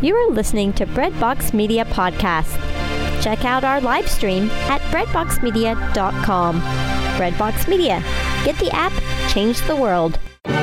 You are listening to Breadbox Media Podcast. Check out our live stream at breadboxmedia.com. Breadbox Media. Get the app, change the world.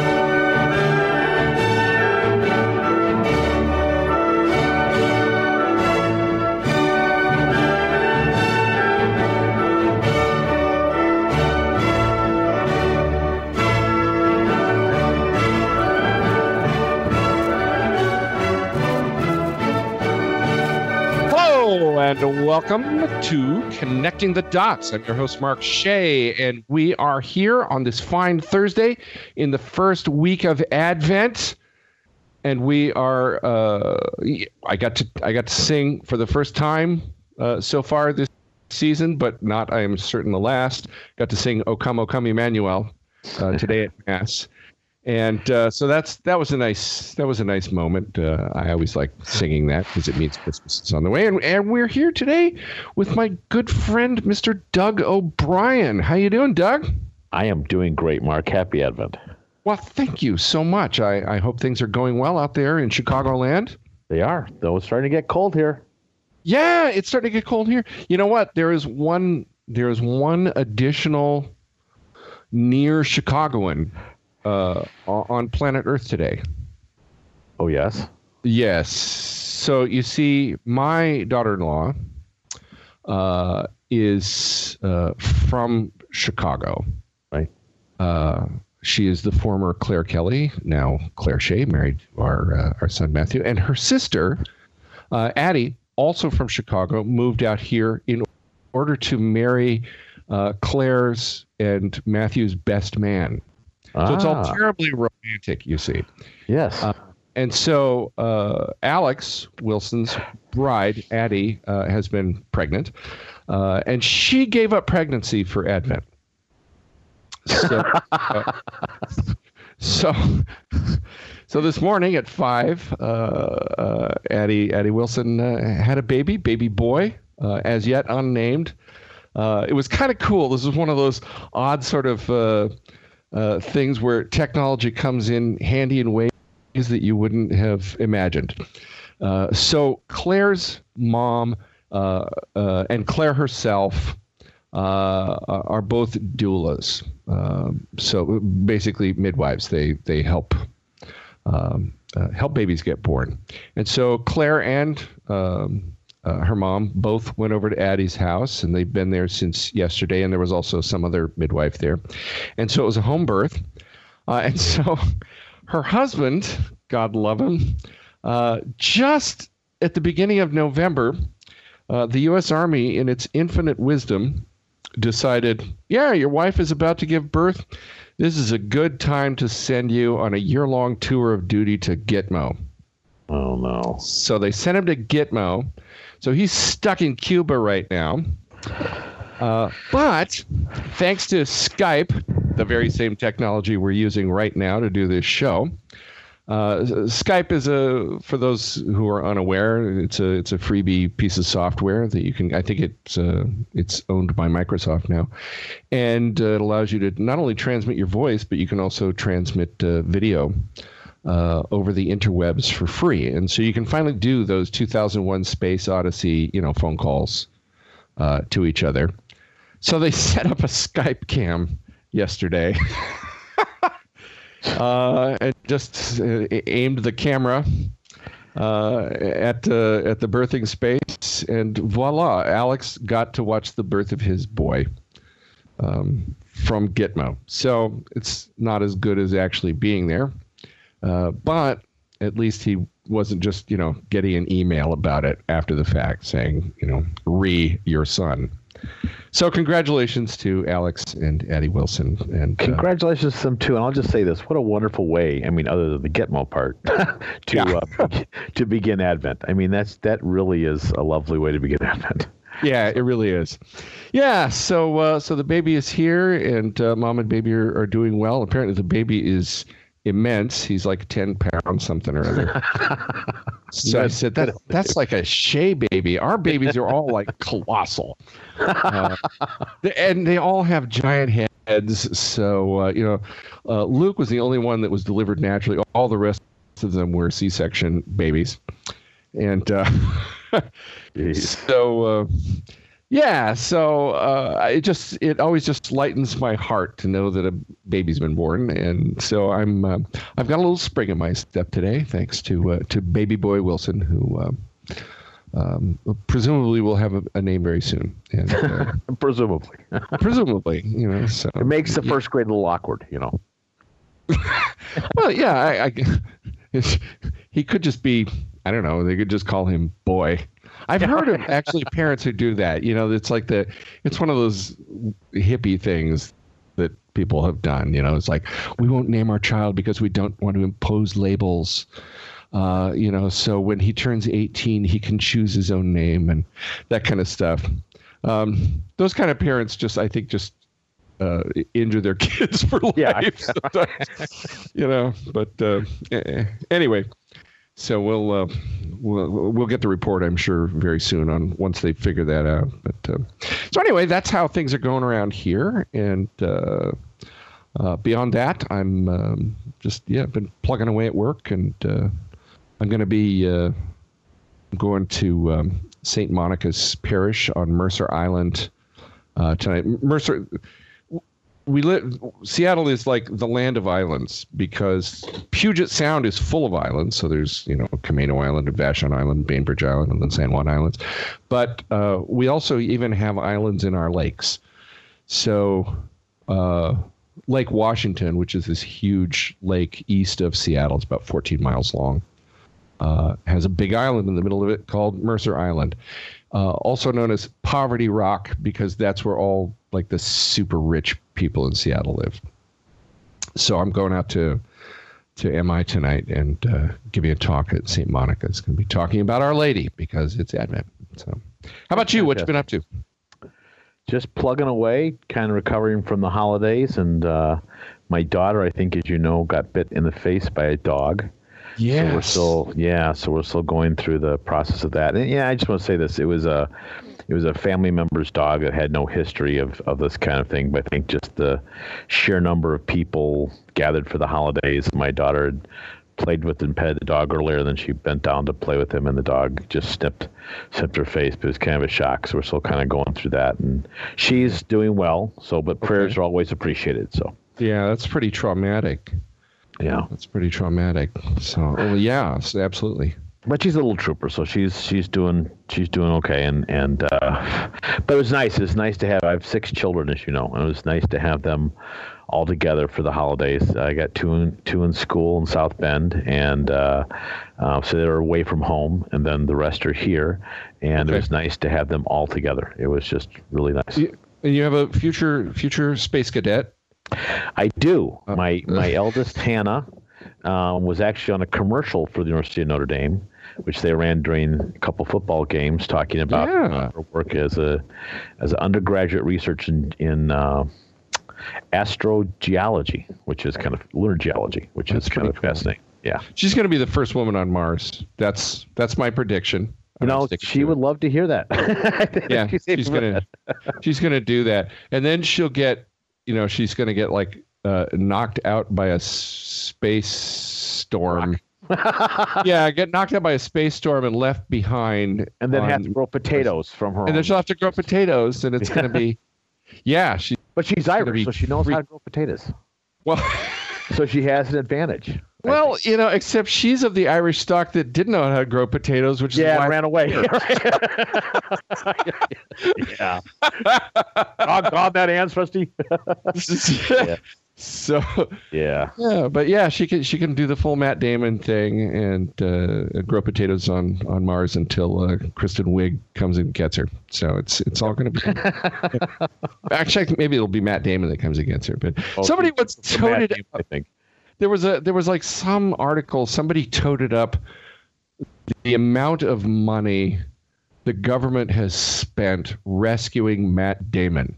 And welcome to Connecting the Dots. I'm your host, Mark Shea, and we are here on this fine Thursday in the first week of Advent. And we are, I got to sing for the first time so far this season, but not, I am certain, the last. Got to sing O Come, Emmanuel today at Mass. And so that was a nice moment. I always like singing that because it means Christmas is on the way. And we're here today with my good friend, Mr. Doug O'Brien. How you doing, Doug? I am doing great, Mark. Happy Advent. Well, thank you so much. I hope things are going well out there in Chicagoland. They are, though it's starting to get cold here. Yeah, it's starting to get cold here. You know what? There is one additional near Chicagoan on planet Earth today. Oh, yes? Yes. So you see, my daughter-in-law is from Chicago. Right. She is the former Claire Kelly, now Claire Shea, married to our son Matthew. And her sister, Addie, also from Chicago, moved out here in order to marry Claire's and Matthew's best man. So it's all terribly romantic, you see. Yes. And so Alex Wilson's bride, Addie, has been pregnant, and she gave up pregnancy for Advent. So, so this morning at 5, Addie Wilson had a baby boy, as yet unnamed. It was kind of cool. This is one of those odd sort of things where technology comes in handy in ways that you wouldn't have imagined. So Claire's mom and Claire herself are both doulas. So basically midwives. They help babies get born. And so Claire and her mom both went over to Addie's house, and they've been there since yesterday, and there was also some other midwife there. And so it was a home birth. And so her husband, God love him, just at the beginning of November, the U.S. Army, in its infinite wisdom, decided, yeah, your wife is about to give birth. This is a good time to send you on a year-long tour of duty to Gitmo. Oh, no. So they sent him to Gitmo. So he's stuck in Cuba right now. But thanks to Skype, the very same technology we're using right now to do this show, Skype is for those who are unaware, it's a freebie piece of software that you can, I think it's owned by Microsoft now. And it allows you to not only transmit your voice, but you can also transmit video over the interwebs for free. And so you can finally do those 2001 Space Odyssey, phone calls to each other. So they set up a Skype cam yesterday and just aimed the camera at the birthing space, and voila, Alex got to watch the birth of his boy from Gitmo. So it's not as good as actually being there. But at least he wasn't just, getting an email about it after the fact saying, your son. So congratulations to Alex and Addie Wilson. And congratulations to them, too. And I'll just say this. What a wonderful way, other than the Gitmo part, to begin Advent. That really is a lovely way to begin Advent. Yeah, it really is. Yeah, so the baby is here, and mom and baby are doing well. Apparently the baby is immense. He's like 10 pounds, something or other. So I said, that's like a Shea baby. Our babies are all like colossal. And they all have giant heads. So, Luke was the only one that was delivered naturally. All the rest of them were C-section babies. And it always just lightens my heart to know that a baby's been born, and so I've got a little spring in my step today, thanks to baby boy Wilson, who presumably will have a name very soon. And, presumably, so it makes the first grade a little awkward, Well, yeah, he could just be, I don't know, they could just call him boy. I've heard of actually parents who do that. It's like it's one of those hippie things that people have done. It's like, we won't name our child because we don't want to impose labels. So when he turns 18, he can choose his own name and that kind of stuff. Those kind of parents I think injure their kids for life. Yeah. But anyway. So we'll get the report, I'm sure, very soon once they figure that out. But so anyway, that's how things are going around here. And beyond that, I'm been plugging away at work, and I'm going to be going to St. Monica's Parish on Mercer Island tonight. Seattle is like the land of islands because Puget Sound is full of islands. So there's, Camino Island and Vashon Island, Bainbridge Island, and then San Juan Islands. But we also even have islands in our lakes. So Lake Washington, which is this huge lake east of Seattle, it's about 14 miles long, has a big island in the middle of it called Mercer Island. Also known as Poverty Rock, because that's where all like the super rich people in Seattle live. So I'm going out to MI tonight and giving a talk at St. Monica. It's going to be talking about Our Lady because it's Advent. So how about you? What you been up to? Just plugging away, kind of recovering from the holidays. And my daughter, I think, as you know, got bit in the face by a dog. Yes. So we're still going through the process of that. And I just want to say this. It was a family member's dog that had no history of this kind of thing. But I think just the sheer number of people gathered for the holidays. My daughter had played with and petted the dog earlier, and then she bent down to play with him, and the dog just snipped her face. But it was kind of a shock. So we're still kind of going through that. And she's doing well. But prayers are always appreciated. So yeah, that's pretty traumatic. Yeah, that's pretty traumatic. So, absolutely. But she's a little trooper, so she's doing okay. And but it was nice. It's nice to have. I have 6 children, as you know, and it was nice to have them all together for the holidays. I got two in school in South Bend, and so they're away from home, and then the rest are here. And It was nice to have them all together. It was just really nice. And you have a future space cadet. I do. My eldest, Hannah, was actually on a commercial for the University of Notre Dame, which they ran during a couple football games, talking about her work as an undergraduate research in astrogeology, which is kind of lunar geology, which is kind of fascinating. Yeah, she's going to be the first woman on Mars. That's my prediction. She would love to hear that. Yeah, she's gonna do that, and then she'll get. She's going to get knocked out by a space storm. Get knocked out by a space storm and left behind. And then have to grow potatoes from her. And then she'll have to grow potatoes, and it's going to be, But she's Irish, so she knows how to grow potatoes. Well, so she has an advantage. Well, except she's of the Irish stock that didn't know how to grow potatoes, which is why ran away. Yeah. Oh God, that ancestry. So yeah, but she can do the full Matt Damon thing and grow potatoes on Mars until Kristen Wiig comes and gets her. So it's all going to be. Actually, I think maybe it'll be Matt Damon that comes and gets her. But somebody once toted. Damon, I think. There was like some article, somebody toted up the amount of money the government has spent rescuing Matt Damon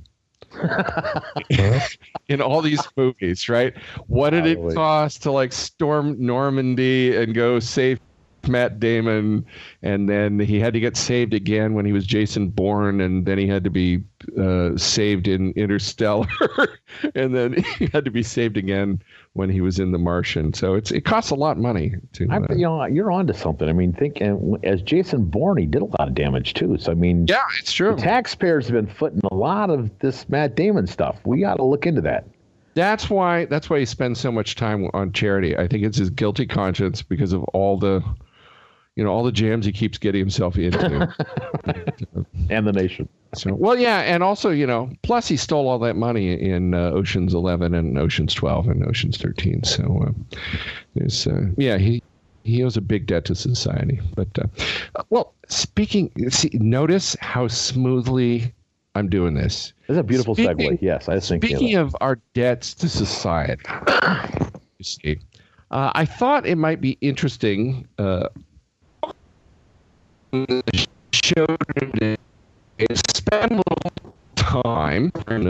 in all these movies, right? What did it cost to storm Normandy and go save Matt Damon, and then he had to get saved again when he was Jason Bourne, and then he had to be saved in Interstellar, and then he had to be saved again when he was in The Martian. So it costs a lot of money to. You're onto something. I mean, as Jason Bourne, he did a lot of damage too. So I mean, yeah, it's true. The taxpayers have been footing a lot of this Matt Damon stuff. We got to look into that. That's why he spends so much time on charity. I think it's his guilty conscience because of all the jams he keeps getting himself into. And the nation. So, well, yeah, and also, plus he stole all that money in Ocean's 11 and Ocean's 12 and Ocean's 13. So, he owes a big debt to society. But, notice how smoothly I'm doing this. This is a beautiful segue. Yes, I think. Speaking of our debts to society, you see, I thought it might be interesting. Show today is spend a little time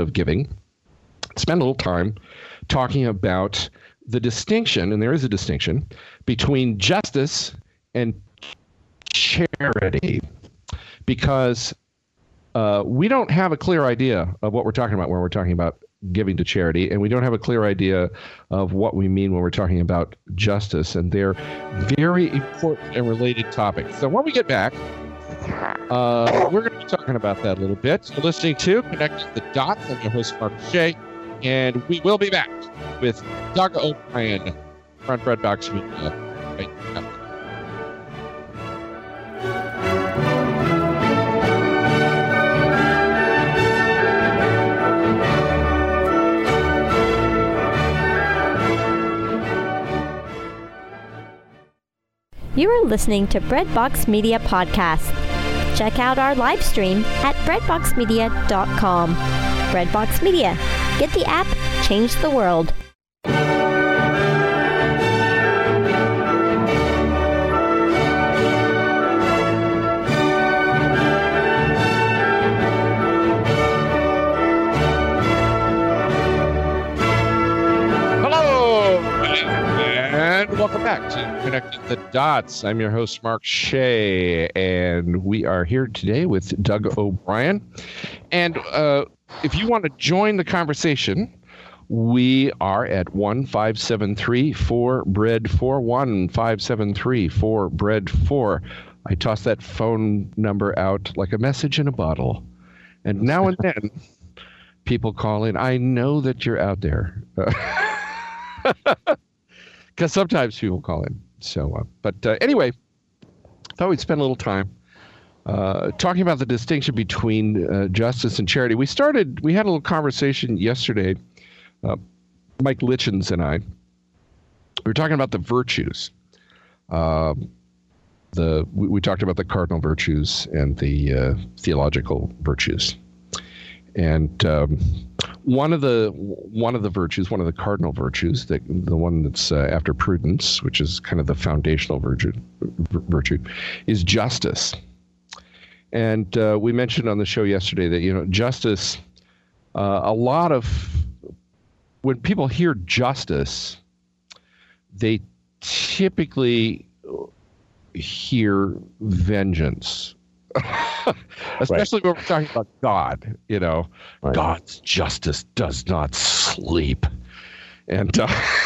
talking about the distinction, and there is a distinction between justice and charity, because we don't have a clear idea of what we're talking about when we're talking about giving to charity, and we don't have a clear idea of what we mean when we're talking about justice, and they're very important and related topics. So when we get back, we're going to be talking about that a little bit. You're listening to Connecting the Dots. I'm your host, Mark Shea, and we will be back with Doug O'Brien from Breadbox Media right now. You are listening to Breadbox Media Podcast. Check out our live stream at breadboxmedia.com. Breadbox Media. Get the app, change the world. Welcome back to Connecting the Dots. I'm your host, Mark Shea, and we are here today with Doug O'Brien. And if you want to join the conversation, we are at 1-573-4-BREAD-4, 1-573-4-BREAD-4. I toss that phone number out like a message in a bottle. And now and then, people call in. I know that you're out there. Because sometimes people call in. So, anyway, thought we'd spend a little time talking about the distinction between justice and charity. We had a little conversation yesterday, Mike Litchens and I. We were talking about the virtues. We talked about the cardinal virtues and the theological virtues. And one of the virtues, one of the cardinal virtues, the one that's after prudence, which is kind of the foundational virtue, is justice. And we mentioned on the show yesterday that justice. When people hear justice, they typically hear vengeance. Especially when we're talking about God, right. God's justice does not sleep, and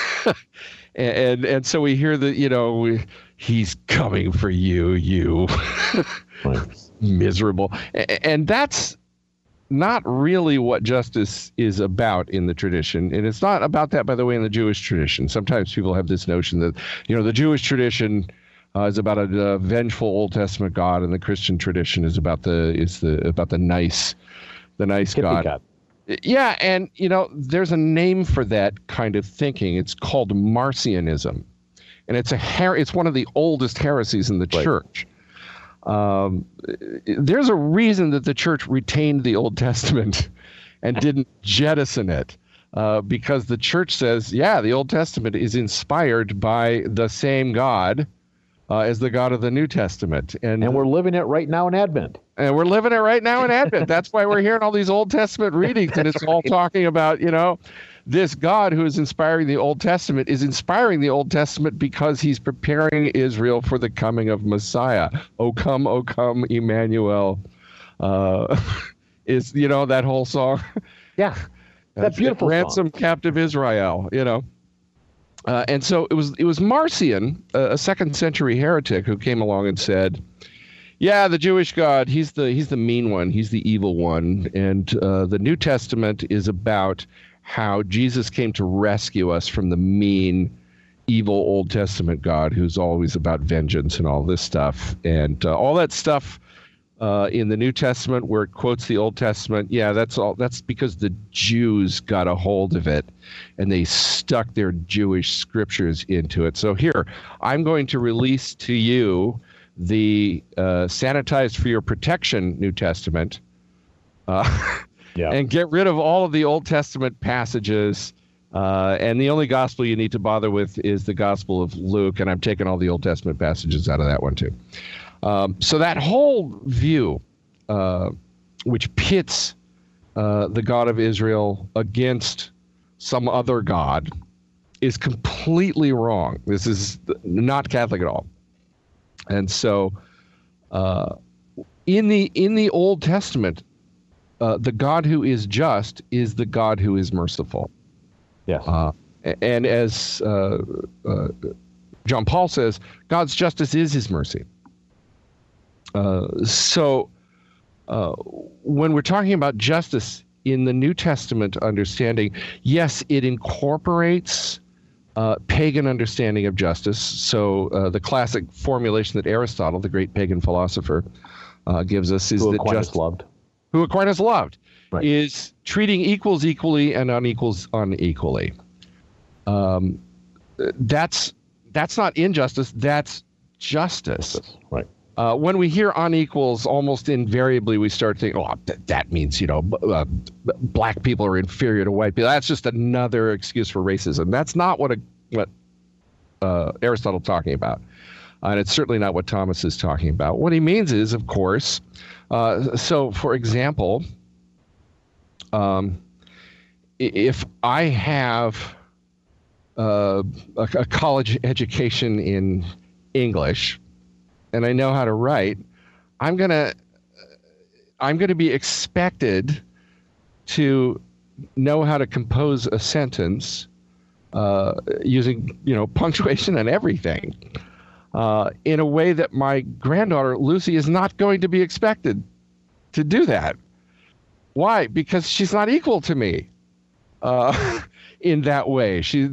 and so we hear that he's coming for you right. Miserable, and that's not really what justice is about in the tradition, and it's not about that, by the way, in the Jewish tradition. Sometimes people have this notion that the Jewish tradition is about a vengeful Old Testament God, and the Christian tradition is about the nice God. Yeah, and there's a name for that kind of thinking. It's called Marcionism, and it's one of the oldest heresies in the church. There's a reason that the church retained the Old Testament and didn't jettison it, because the church says, the Old Testament is inspired by the same God as the God of the New Testament. And we're living it right now in Advent. And we're living it right now in Advent. That's why we're hearing all these Old Testament readings, and it's all talking about, this God who is inspiring the Old Testament is inspiring the Old Testament because he's preparing Israel for the coming of Messiah. O come, Emmanuel. Is, that whole song? Yeah. That beautiful Ransom song. Captive Israel, and so it was Marcion, a second century heretic, who came along and said, yeah, the Jewish God, he's the mean one, he's the evil one, and the New Testament is about how Jesus came to rescue us from the mean, evil Old Testament God who's always about vengeance and all this stuff. And all that stuff in the New Testament where it quotes the Old Testament, that's because the Jews got a hold of it and they stuck their Jewish scriptures into it. So here, I'm going to release to you the Sanitized for Your Protection New Testament. And get rid of all of the Old Testament passages. And the only gospel you need to bother with is the Gospel of Luke. And I'm taking all the Old Testament passages out of that one, too. So that whole view, which pits the God of Israel against some other God, is completely wrong. This is not Catholic at all. And so in the Old Testament, the God who is just is the God who is merciful. Yes. And as John Paul says, God's justice is his mercy. So when we're talking about justice in the New Testament understanding, yes, it incorporates pagan understanding of justice. So the classic formulation that Aristotle, the great pagan philosopher, gives us is that who Aquinas loved, right, is treating equals equally and unequals unequally. That's not injustice. That's justice. Right. When we hear unequals, almost invariably we start thinking, that means black people are inferior to white people. That's just another excuse for racism. That's not what Aristotle's talking about, and it's certainly not what Thomas is talking about. What he means is, of course, so for example, if I have a college education in English, and I know how to write, I'm gonna be expected to know how to compose a sentence using punctuation and everything in a way that my granddaughter Lucy is not going to be expected to do that. Why? Because she's not equal to me in that way. She's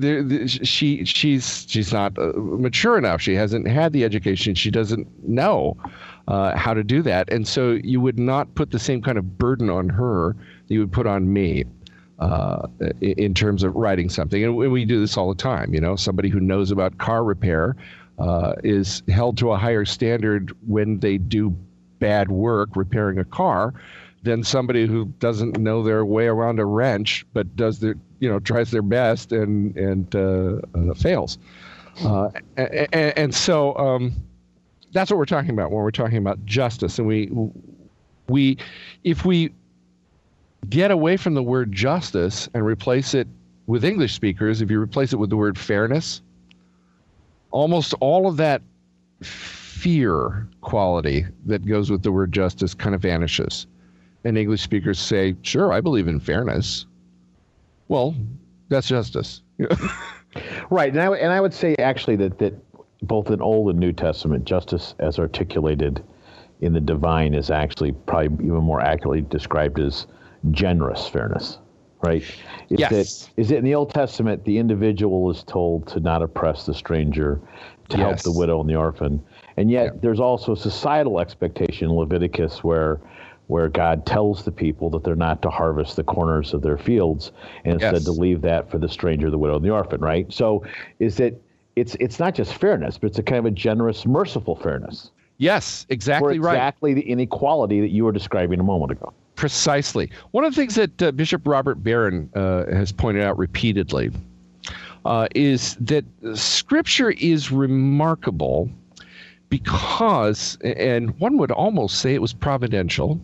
not mature enough. She hasn't had the education. She doesn't know how to do that. And so you would not put the same kind of burden on her that you would put on me in terms of writing something. And we do this all the time. Somebody who knows about car repair is held to a higher standard when they do bad work repairing a car than somebody who doesn't know their way around a wrench but does tries their best and fails. And so that's what we're talking about when we're talking about justice. And we if we get away from the word justice and replace it with English speakers, if you replace it with the word fairness, almost all of that fear quality that goes with the word justice kind of vanishes. And English speakers say, sure, I believe in fairness. Well, that's justice. Right. And I would say actually that both in Old and New Testament, justice as articulated in the divine is actually probably even more accurately described as generous fairness, right? Is that in the Old Testament, the individual is told to not oppress the stranger, to help the widow and the orphan. And yet there's also societal expectation in Leviticus where God tells the people that they're not to harvest the corners of their fields and instead to leave that for the stranger, the widow, and the orphan, right? So is that it's not just fairness, but it's a kind of a generous, merciful fairness. Yes, exactly right. Exactly the inequality that you were describing a moment ago. Precisely. One of the things that Bishop Robert Barron has pointed out repeatedly is that Scripture is remarkable because, and one would almost say it was providential,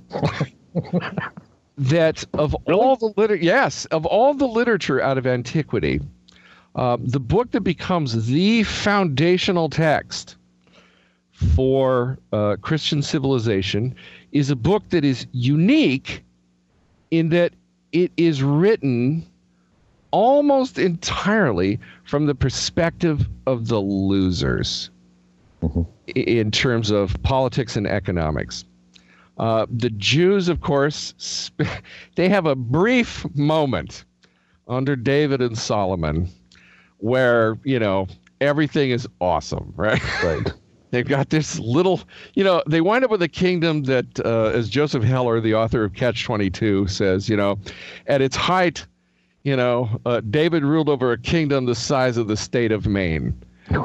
that of all the literature out of antiquity, the book that becomes the foundational text for Christian civilization is a book that is unique in that it is written almost entirely from the perspective of the losers in terms of politics and economics. The Jews, of course, they have a brief moment under David and Solomon where, everything is awesome, right? Right. They've got this little, they wind up with a kingdom that, as Joseph Heller, the author of Catch-22, says, at its height, David ruled over a kingdom the size of the state of Maine.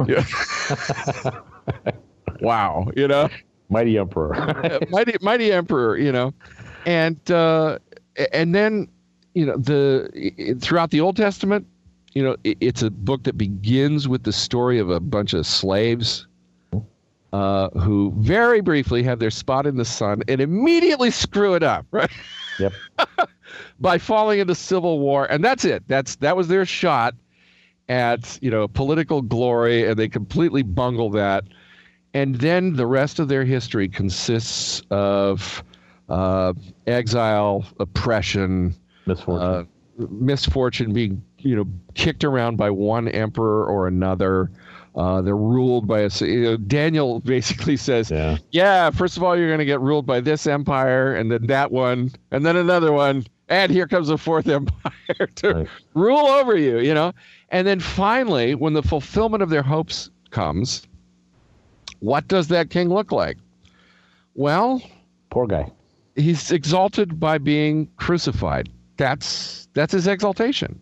Wow, Mighty emperor. mighty emperor, and then, throughout the Old Testament, it's a book that begins with the story of a bunch of slaves who very briefly have their spot in the sun and immediately screw it up, right? Yep. By falling into civil war, and that's it. That was their shot at political glory, and they completely bungle that. And then the rest of their history consists of exile, oppression, misfortune, being kicked around by one emperor or another. They're ruled by Daniel basically says, first of all, you're going to get ruled by this empire, and then that one, and then another one, and here comes a fourth empire to rule over you, And then finally, when the fulfillment of their hopes comes, what does that king look like? Well, poor guy. He's exalted by being crucified. That's his exaltation.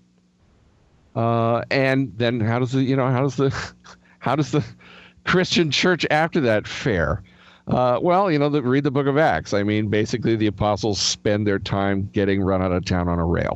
And then how does the Christian church after that fare? Read the book of Acts. I mean, basically the apostles spend their time getting run out of town on a rail.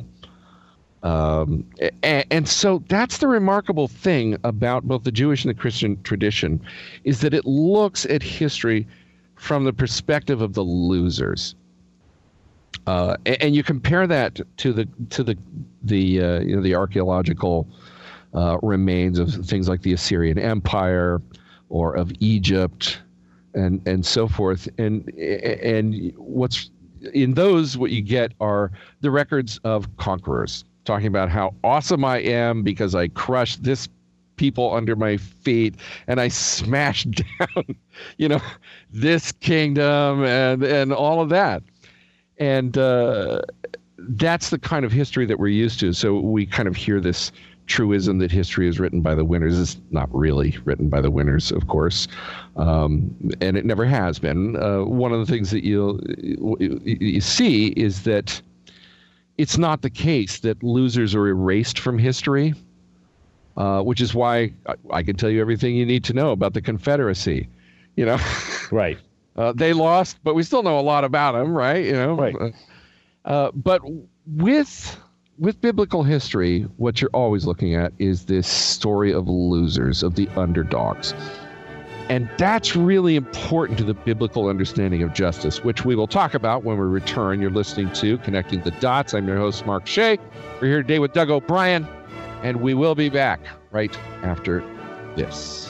And so that's the remarkable thing about both the Jewish and the Christian tradition, is that it looks at history from the perspective of the losers. And you compare that to the archaeological remains of things like the Assyrian Empire or of Egypt and so forth. And what's in those, what you get are the records of conquerors talking about how awesome I am because I crushed this people under my feet and I smashed down, this kingdom and all of that. And that's the kind of history that we're used to. So we kind of hear this truism that history is written by the winners. It's not really written by the winners, of course, and it never has been. One of the things that you see is that it's not the case that losers are erased from history, which is why I can tell you everything you need to know about the Confederacy. Right. They lost, but we still know a lot about them, right? Right. But with biblical history, what you're always looking at is this story of losers, of the underdogs. And that's really important to the biblical understanding of justice, which we will talk about when we return. You're listening to Connecting the Dots. I'm your host, Mark Shea. We're here today with Doug O'Brien, and we will be back right after this.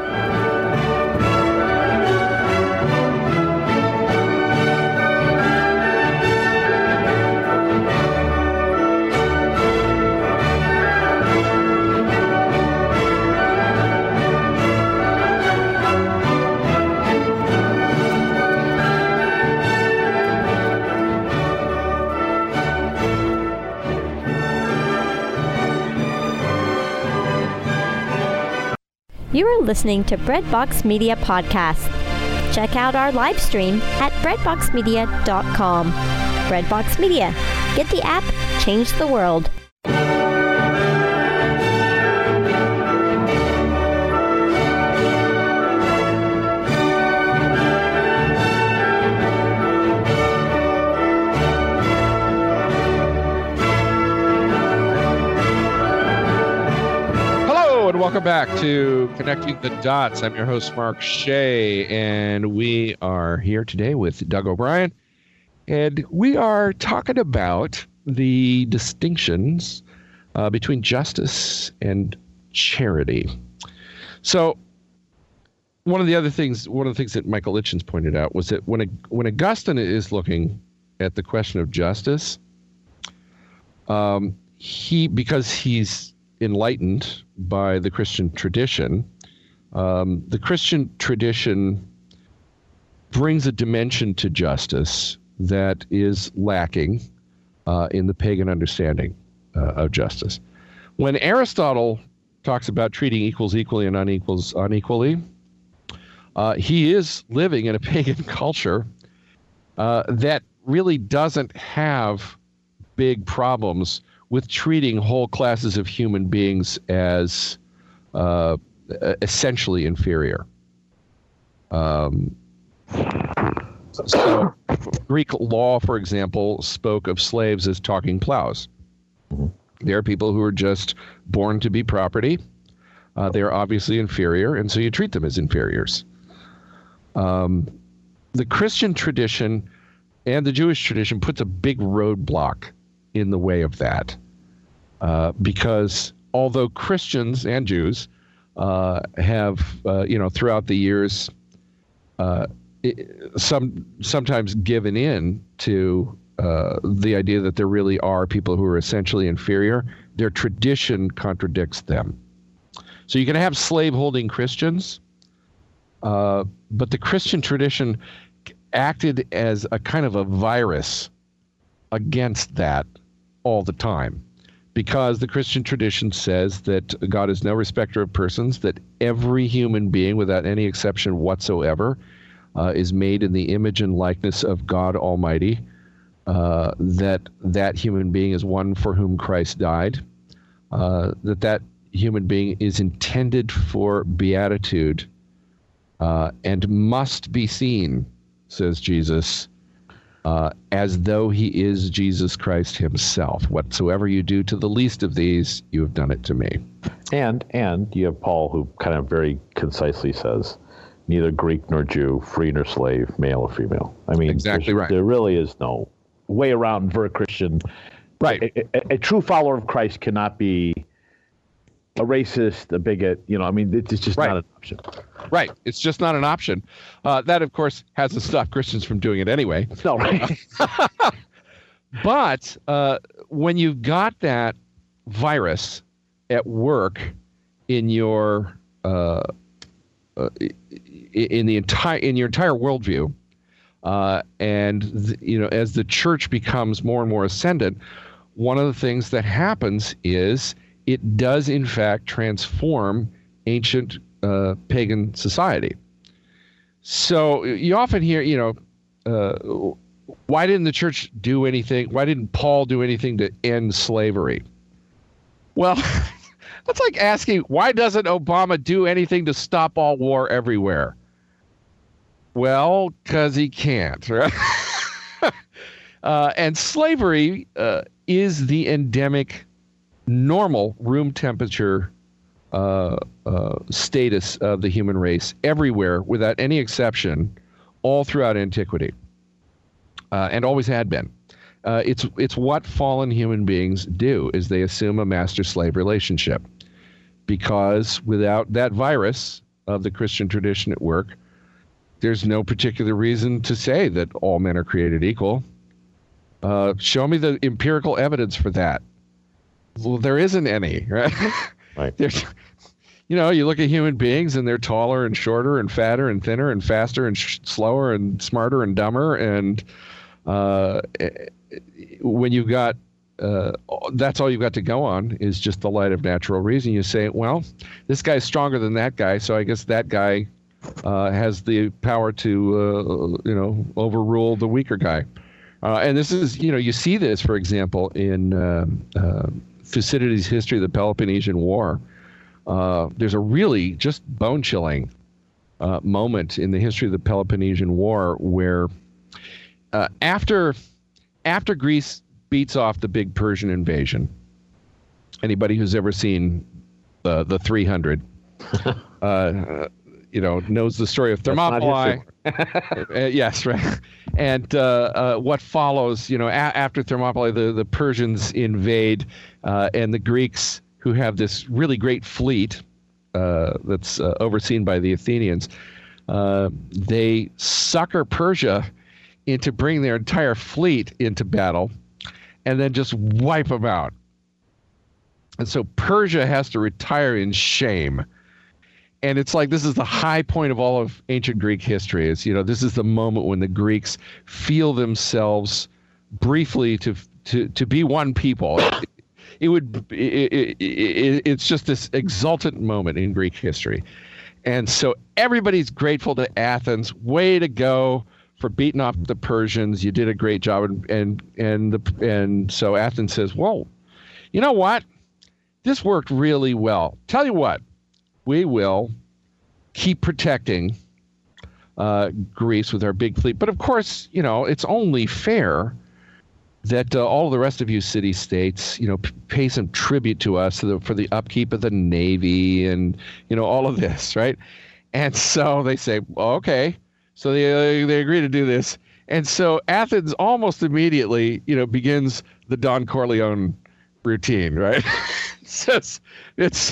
You are listening to Breadbox Media Podcast. Check out our live stream at breadboxmedia.com. Breadbox Media. Get the app, change the world. Welcome back to Connecting the Dots. I'm your host, Mark Shea, and we are here today with Doug O'Brien, and we are talking about the distinctions between justice and charity. So, one of the things that Michael Litchens pointed out was that when Augustine is looking at the question of justice, because he's enlightened by the Christian tradition, the Christian tradition brings a dimension to justice that is lacking in the pagan understanding of justice. When Aristotle talks about treating equals equally and unequals unequally, he is living in a pagan culture that really doesn't have big problems with treating whole classes of human beings as essentially inferior. So Greek law, for example, spoke of slaves as talking plows. There are people who are just born to be property. They are obviously inferior, and so you treat them as inferiors. The Christian tradition and the Jewish tradition puts a big roadblock in the way of that, because although Christians and Jews have, throughout the years, sometimes given in to the idea that there really are people who are essentially inferior, their tradition contradicts them. So you can have slave-holding Christians, but the Christian tradition acted as a kind of a virus against that all the time, because the Christian tradition says that God is no respecter of persons, that every human being, without any exception whatsoever, is made in the image and likeness of God Almighty, that human being is one for whom Christ died, that human being is intended for beatitude, and must be seen, says Jesus, as though he is Jesus Christ himself. Whatsoever you do to the least of these, you have done it to me. And you have Paul, who kind of very concisely says, neither Greek nor Jew, free nor slave, male or female. I mean, exactly right. There really is no way around for a Christian. Right. A true follower of Christ cannot be a racist, a bigot. It's just not an option. Right. It's just not an option. That, of course, hasn't stopped Christians from doing it anyway. No, right. But when you've got that virus at work in your in your entire worldview, as the church becomes more and more ascendant, one of the things that happens is it does, in fact, transform ancient pagan society. So you often hear, why didn't the church do anything? Why didn't Paul do anything to end slavery? Well, that's like asking, why doesn't Obama do anything to stop all war everywhere? Well, because he can't, right? And slavery is the endemic normal room temperature status of the human race everywhere, without any exception, all throughout antiquity, and always had been. It's what fallen human beings do, is they assume a master-slave relationship, because without that virus of the Christian tradition at work, there's no particular reason to say that all men are created equal. Show me the empirical evidence for that. Well, there isn't any, right? Right. There's, you look at human beings and they're taller and shorter and fatter and thinner and faster and slower and smarter and dumber. And when you've got, that's all you've got to go on is just the light of natural reason. You say, well, this guy's stronger than that guy, so I guess that guy has the power to, overrule the weaker guy. And this is, you see this, for example, in Thucydides' history of the Peloponnesian War. There's a really just bone-chilling moment in the history of the Peloponnesian War where after Greece beats off the big Persian invasion, anybody who's ever seen the 300. Knows the story of Thermopylae. Yes, right. And what follows, after Thermopylae, the Persians invade, and the Greeks, who have this really great fleet that's overseen by the Athenians, they sucker Persia into bringing their entire fleet into battle and then just wipe them out. And so Persia has to retire in shame. And it's like, this is the high point of all of ancient Greek history. This is the moment when the Greeks feel themselves briefly to be one people. It's just this exultant moment in Greek history. And so everybody's grateful to Athens. Way to go for beating off the Persians. You did a great job. And so Athens says, well, you know what? This worked really well. Tell you what, we will keep protecting Greece with our big fleet. But of course, it's only fair that all the rest of you city-states, pay some tribute to us for the upkeep of the Navy and, all of this, right? And so they say, well, okay. So they agree to do this. And so Athens almost immediately, begins the Don Corleone routine, right? It's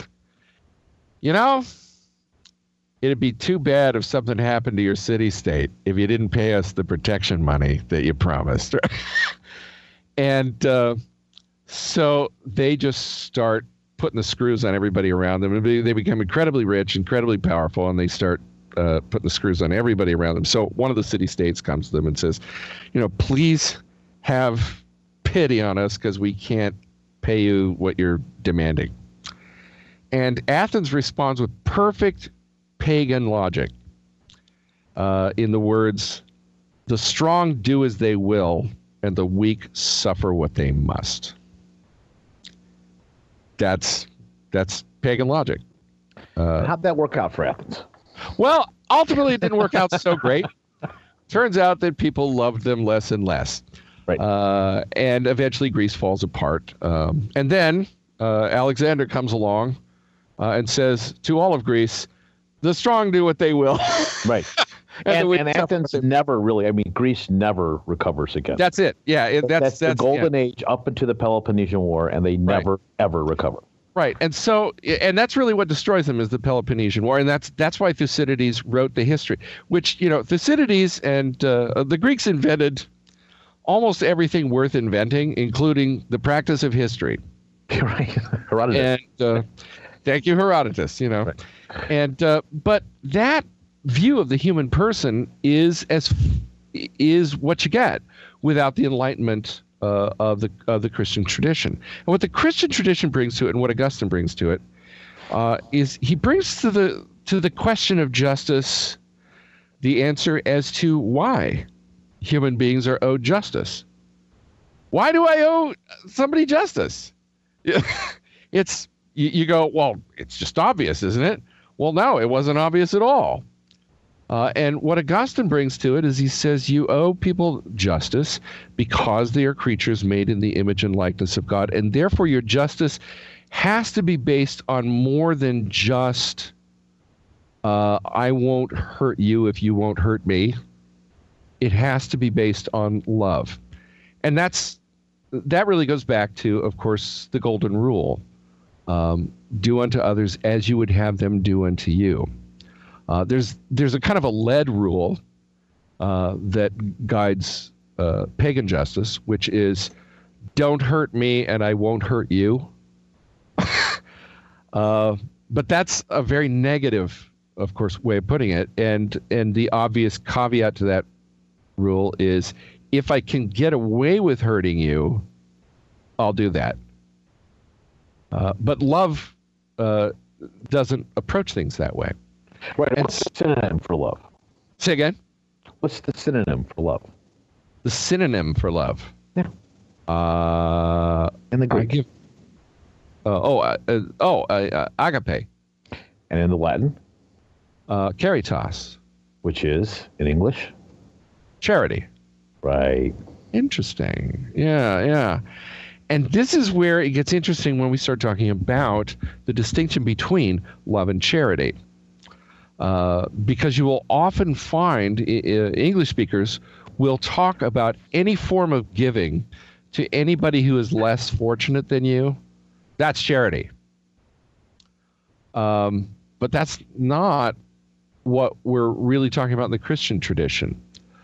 it'd be too bad if something happened to your city-state if you didn't pay us the protection money that you promised. Right? And so they just start putting the screws on everybody around them. And they become incredibly rich, incredibly powerful, and they start putting the screws on everybody around them. So one of the city-states comes to them and says, please have pity on us because we can't pay you what you're demanding. And Athens responds with perfect pagan logic in the words, the strong do as they will, and the weak suffer what they must. That's pagan logic. How'd that work out for Athens? Well, ultimately it didn't work out so great. Turns out that people loved them less and less. Right. And eventually Greece falls apart. And then Alexander comes along and says to all of Greece, the strong do what they will. Right. and Athens never really, Greece never recovers again. That's it. Yeah. That's the golden age up into the Peloponnesian War, and they never, ever recover. Right. And that's really what destroys them is the Peloponnesian War. And that's why Thucydides wrote the history, which, Thucydides and the Greeks invented almost everything worth inventing, including the practice of history. Right. Herodotus. And thank you, Herodotus, Right. And but that view of the human person is what you get without the Enlightenment of the Christian tradition. And what the Christian tradition brings to it, and what Augustine brings to it, is he brings to the question of justice the answer as to why human beings are owed justice. Why do I owe somebody justice? It's you go, well, it's just obvious, isn't it? Well, no, it wasn't obvious at all. And what Augustine brings to it is he says you owe people justice because they are creatures made in the image and likeness of God, and therefore your justice has to be based on more than just I won't hurt you if you won't hurt me. It has to be based on love. And that really goes back to, of course, the golden rule. Do unto others as you would have them do unto you. There's a kind of a lead rule that guides pagan justice, which is don't hurt me and I won't hurt you. But that's a very negative, of course, way of putting it. And the obvious caveat to that rule is if I can get away with hurting you, I'll do that. But love doesn't approach things that way. Right. And what's the synonym for love? Say again? What's the synonym for love? The synonym for love? Yeah. In the Greek. Agape. And in the Latin? Caritas. Which is, in English? Charity. Right. Interesting. Yeah. And this is where it gets interesting when we start talking about the distinction between love and charity. Because you will often find English speakers will talk about any form of giving to anybody who is less fortunate than you. That's charity. But that's not what we're really talking about in the Christian tradition.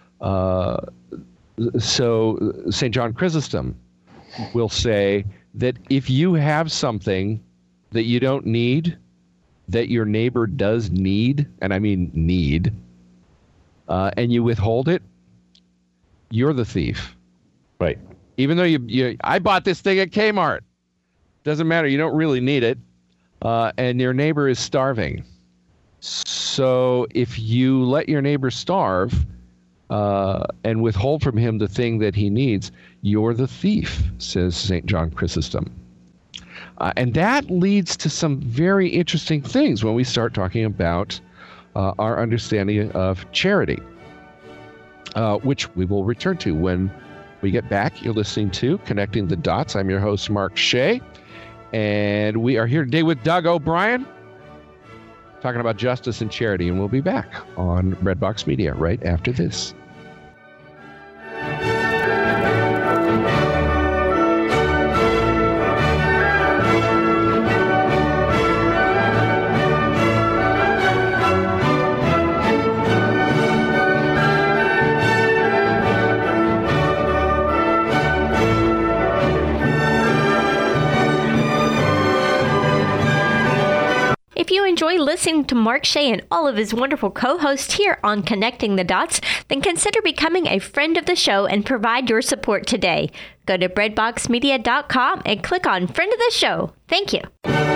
So St. John Chrysostom will say that if you have something that you don't need, that your neighbor does need, and I mean need, and you withhold it, you're the thief. Right. Even though I bought this thing at Kmart. Doesn't matter. You don't really need it. And your neighbor is starving. So if you let your neighbor starve and withhold from him the thing that he needs, you're the thief, says St. John Chrysostom. And that leads to some very interesting things when we start talking about our understanding of charity, which we will return to when we get back. You're listening to Connecting the Dots. I'm your host, Mark Shea, and we are here today with Doug O'Brien, talking about justice and charity, and we'll be back on Redbox Media right after this. If you enjoy listening to Mark Shea and all of his wonderful co-hosts here on Connecting the Dots, then consider becoming a friend of the show and provide your support today. Go to breadboxmedia.com and click on Friend of the Show. Thank you.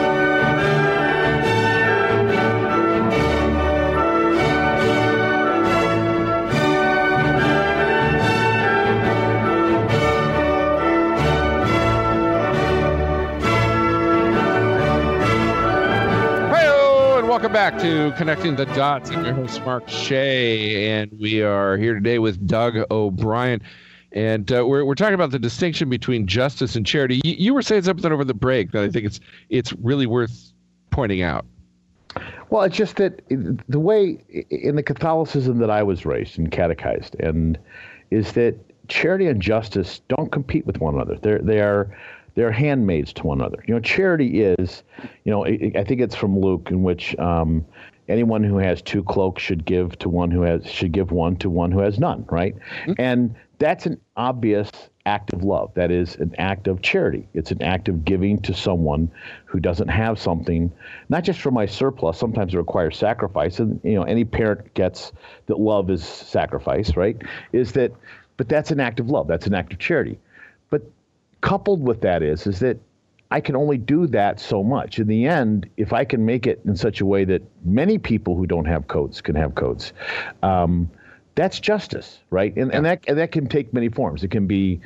Welcome back to Connecting the Dots. I'm your host, Mark Shea, and we are here today with Doug O'Brien. And we're talking about the distinction between justice and charity. You were saying something over the break that I think it's really worth pointing out. Well, it's just that the way in the Catholicism that I was raised and catechized, and is that charity and justice don't compete with one another. They're handmaids to one another. Charity is, I think it's from Luke, in which anyone who has two cloaks should give one to one who has none, right? Mm-hmm. And that's an obvious act of love. That is an act of charity. It's an act of giving to someone who doesn't have something, not just for my surplus. Sometimes it requires sacrifice, and any parent gets that love is sacrifice, right? But that's an act of love. That's an act of charity. But coupled with that is that I can only do that so much. In the end, if I can make it in such a way that many people who don't have coats can have coats, that's justice, right? And that can take many forms. It can be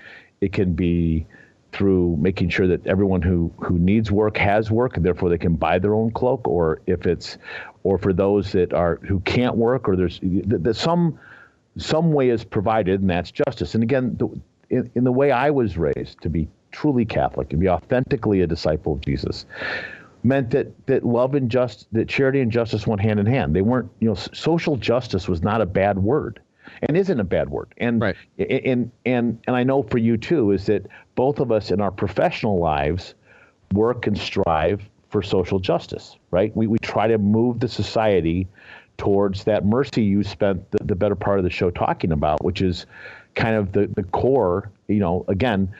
through making sure that everyone who needs work has work, and therefore they can buy their own cloak, or for those who can't work, or there's some way is provided, and that's justice. And again, in the way I was raised, to be truly Catholic and be authentically a disciple of Jesus, meant that love and that charity and justice went hand in hand. They weren't, social justice was not a bad word, and isn't a bad word. And right. and I know for you too, is that both of us in our professional lives work and strive for social justice, right? We try to move the society towards that mercy you spent the better part of the show talking about, which is kind of the core, again,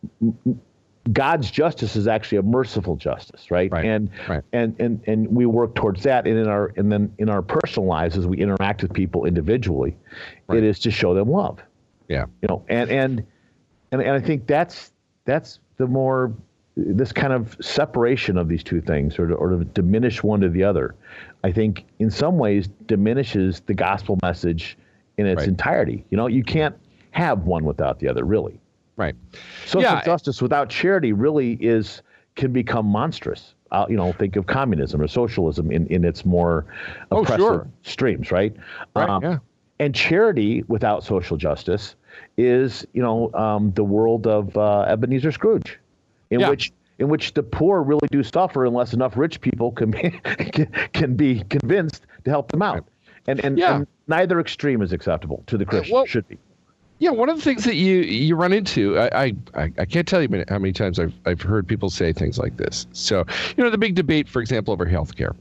God's justice is actually a merciful justice, right? Right. And we work towards that, and in our personal lives as we interact with people individually, right, it is to show them love. Yeah. And I think that's the more, this kind of separation of these two things, or to diminish one to the other, I think in some ways diminishes the gospel message in its entirety. You can't have one without the other, really. Right. Social justice without charity really can become monstrous. Think of communism or socialism in its more oppressive streams, right? Right. And charity without social justice is, the world of Ebenezer Scrooge. in which the poor really do suffer unless enough rich people can be convinced to help them out. And neither extreme is acceptable to the Christian. Should be. Yeah, one of the things that you run into, I can't tell you how many times I've heard people say things like this. So, the big debate, for example, over healthcare.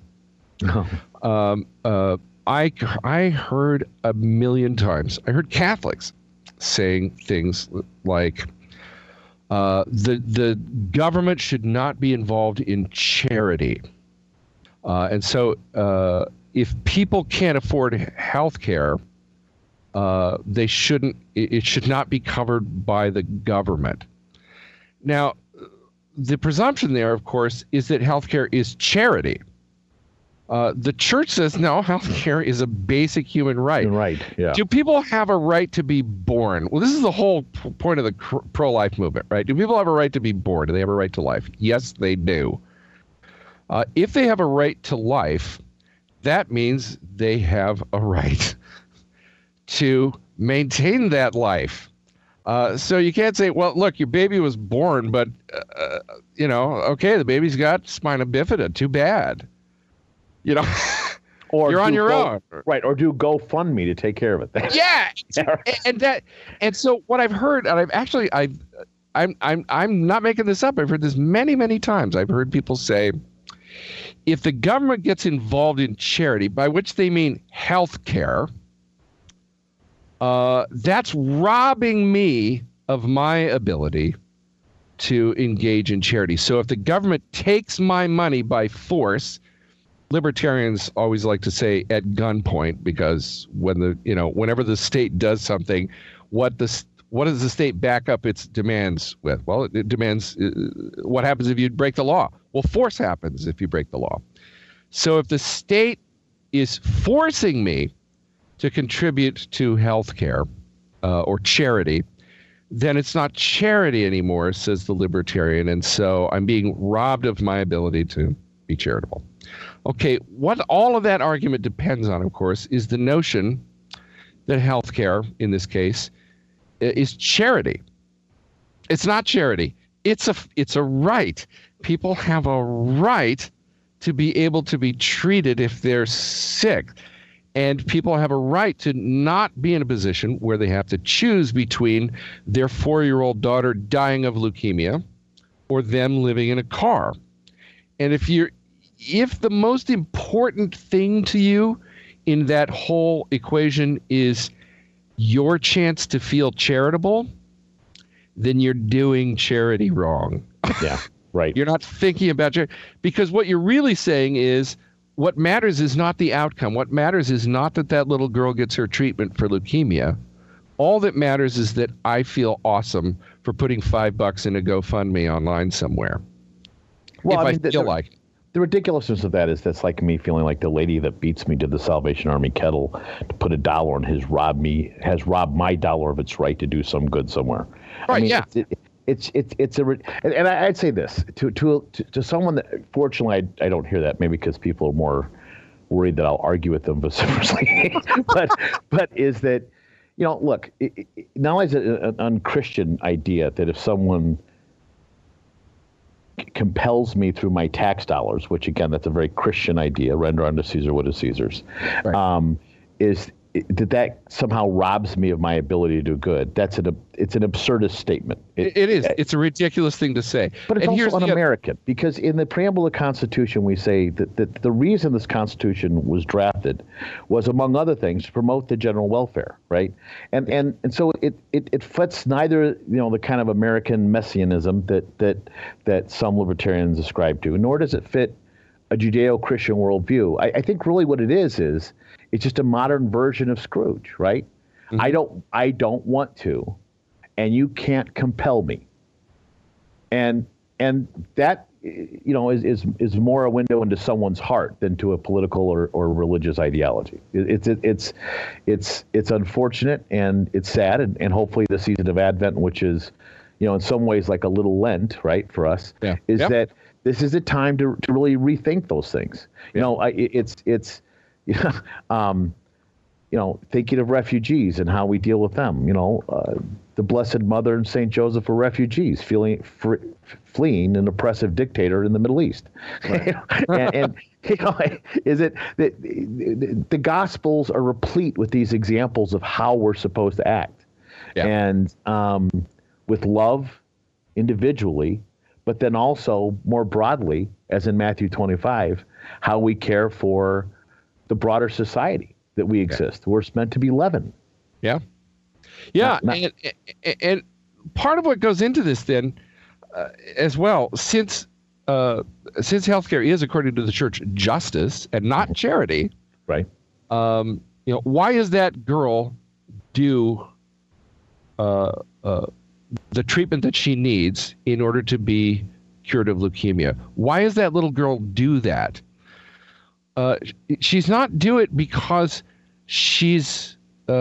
I heard a million times. I heard Catholics saying things like, the government should not be involved in charity, and so if people can't afford healthcare, it should not be covered by the government. Now, the presumption there, of course, is that healthcare is charity. The church says, no, healthcare is a basic human right. Right, yeah. Do people have a right to be born? Well, this is the whole point of the pro-life movement, right? Do people have a right to be born? Do they have a right to life? Yes, they do. If they have a right to life, that means they have a right to maintain that life. So you can't say, well, look, your baby was born, but, okay, the baby's got spina bifida. Too bad. Or you're on your own. Right, or do GoFundMe to take care of it. Yeah. And so what I've heard, and I'm not making this up. I've heard this many, many times. I've heard people say, if the government gets involved in charity, by which they mean health care, that's robbing me of my ability to engage in charity. So if the government takes my money by force, libertarians always like to say at gunpoint, because whenever the state does something, what does the state back up its demands with? Well, it demands what happens if you break the law? Well, force happens if you break the law. So if the state is forcing me to contribute to health care or charity, then it's not charity anymore, says the libertarian. And so I'm being robbed of my ability to be charitable. Okay, what all of that argument depends on, of course, is the notion that healthcare, in this case, is charity. It's not charity. It's a right. People have a right to be able to be treated if they're sick. And people have a right to not be in a position where they have to choose between their 4-year-old daughter dying of leukemia or them living in a car. And if the most important thing to you in that whole equation is your chance to feel charitable, then you're doing charity wrong. Yeah, right. You're not thinking about charity. Because what you're really saying is, what matters is not the outcome. What matters is not that little girl gets her treatment for leukemia. All that matters is that I feel awesome for putting $5 in a GoFundMe online somewhere. Well, I feel like the ridiculousness of that is that's like me feeling like the lady that beats me to the Salvation Army kettle to put $1 and has robbed my dollar of its right to do some good somewhere. Right, I mean, yeah. And I'd say this to someone that, fortunately, I don't hear that, maybe because people are more worried that I'll argue with them vociferously, but is that, look, not only is it an unchristian idea that if someone compels me through my tax dollars, which again, that's a very Christian idea, render unto Caesar what is Caesar's, right. Is that somehow robs me of my ability to do good. It's an absurdist statement. It is. It's a ridiculous thing to say. But it's also un-American, because in the preamble of the Constitution, we say that the reason this Constitution was drafted was, among other things, to promote the general welfare, right? And so it fits neither, the kind of American messianism that some libertarians ascribe to, nor does it fit a Judeo-Christian worldview. I think really what it is it's just a modern version of Scrooge, right? Mm-hmm. I don't want to, and you can't compel me. And that is more a window into someone's heart than to a political or religious ideology. It's unfortunate and it's sad, and hopefully the season of Advent, which is, in some ways like a little Lent, right, for us, that this is a time to really rethink those things. thinking of refugees and how we deal with them. The Blessed Mother and St. Joseph were refugees, fleeing an oppressive dictator in the Middle East. Right. and is it the Gospels are replete with these examples of how we're supposed to act, and with love individually, but then also more broadly, as in Matthew 25, how we care for the broader society that we exist. We're meant to be leaven. Yeah. And part of what goes into this then as well, since healthcare is, according to the church, justice and not charity, right? Why is that girl due the treatment that she needs in order to be cured of leukemia? Why is that little girl do that? She's not do it because she's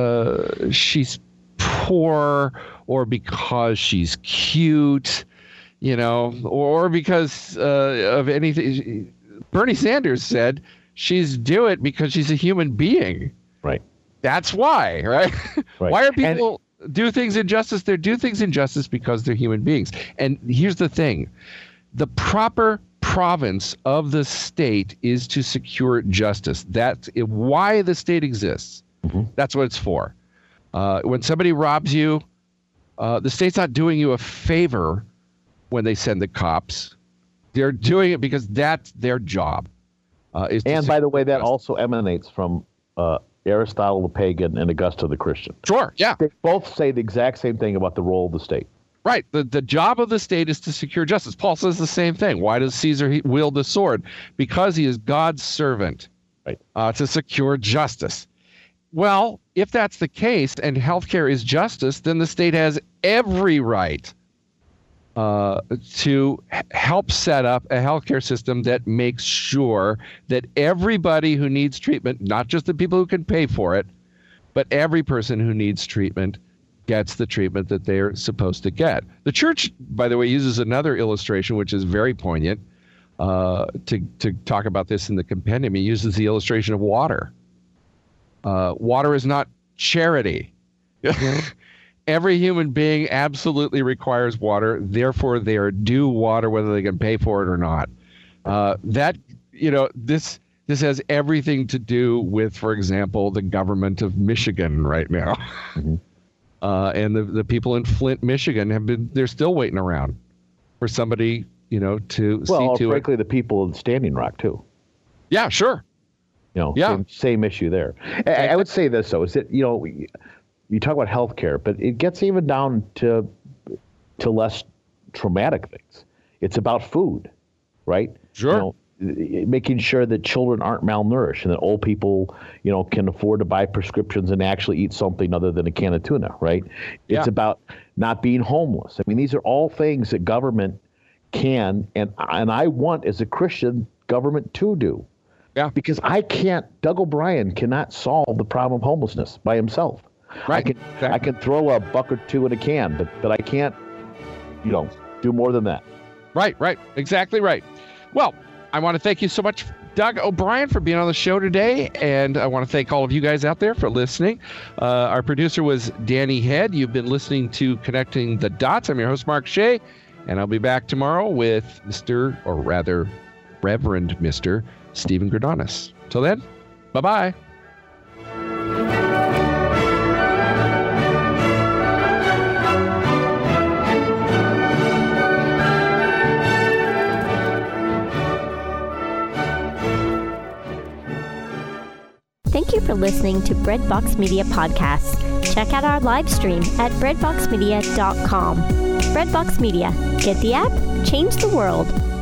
poor, or because she's cute, or because of anything. Bernie Sanders said she's do it because she's a human being. Right. That's why, right? Why are people do things injustice? They do things injustice because they're human beings. And here's the thing. The proper province of the state is to secure justice. That's why the state exists. Mm-hmm. That's what it's for. When somebody robs you, the state's not doing you a favor when they send the cops. They're doing it because that's their job. And by the way, that also emanates from Aristotle the pagan and Augusta the Christian. Sure, yeah. They both say the exact same thing about the role of the state. Right. The job of the state is to secure justice. Paul says the same thing. Why does Caesar wield the sword? Because he is God's servant, right? To secure justice. Well, if that's the case and healthcare is justice, then the state has every right to help set up a healthcare system that makes sure that everybody who needs treatment, not just the people who can pay for it, but every person who needs treatment gets the treatment that they're supposed to get. The church, by the way, uses another illustration, which is very poignant, to talk about this in the compendium. It uses the illustration of water. Water is not charity. Every human being absolutely requires water. Therefore, they are due water, whether they can pay for it or not. This has everything to do with, for example, the government of Michigan right now. Mm-hmm. And the people in Flint, Michigan they're still waiting around for somebody, to see to it. Frankly, the people in Standing Rock too. Yeah, sure. Same issue there. I would say this though, is that, you talk about healthcare, but it gets even down to less traumatic things. It's about food, right? Sure. Making sure that children aren't malnourished and that old people, can afford to buy prescriptions and actually eat something other than a can of tuna, right? Yeah. It's about not being homeless. I mean, these are all things that government can, and I want, as a Christian, government to do. Yeah. Because Doug O'Brien cannot solve the problem of homelessness by himself. Right. I can throw a buck or two in a can, but I can't, do more than that. Right. Exactly right. Well, I want to thank you so much, Doug O'Brien, for being on the show today. And I want to thank all of you guys out there for listening. Our producer was Danny Head. You've been listening to Connecting the Dots. I'm your host, Mark Shea, and I'll be back tomorrow with Reverend Mr. Stephen Gradanis. Till then, bye-bye. Thank you for listening to Breadbox Media Podcasts. Check out our live stream at breadboxmedia.com. Breadbox Media. Get the app, change the world.